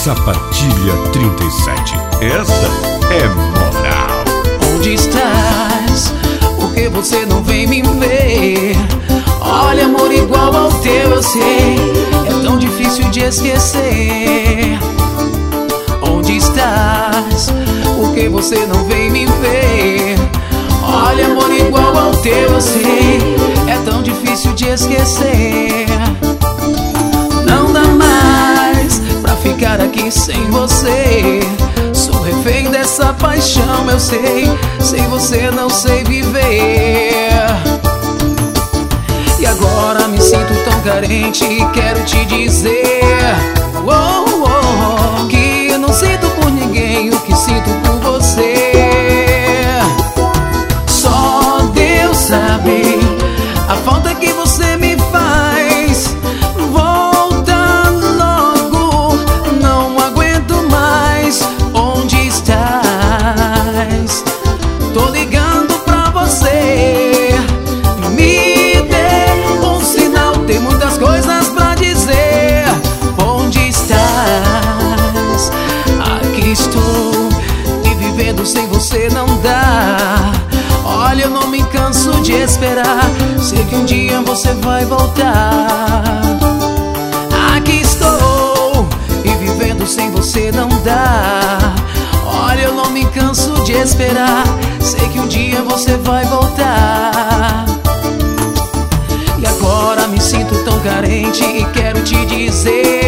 Sapatilha 37. Essa é moral. Onde estás? Por que você não vem me ver? Olha, amor igual ao teu eu sei, é tão difícil de esquecer. Onde estás? Por que você não vem me ver? Olha, amor igual ao teu eu sei, é tão difícil de esquecer. Não dá mais pra ficar aqui sem você. Sou refém dessa paixão, eu sei. Sem você não sei viver. E agora me sinto tão carente e quero te dizer que não sinto por ninguém o que sinto por você. Só Deus sabe a falta que você me faz. Volta logo, não aguento mais. Onde estás? Tô ligando pra você. Me dê um sinal, tem muitas coisas pra dizer. Onde estás? Aqui estou, e vivendo sem você não dá. Olha, eu não me canso de esperar. Sei que um dia você vai voltar. Aqui estou, e vivendo sem você não dá. Olha, eu não me canso de esperar. Sei que um dia você vai voltar. E agora me sinto tão carente e quero te dizer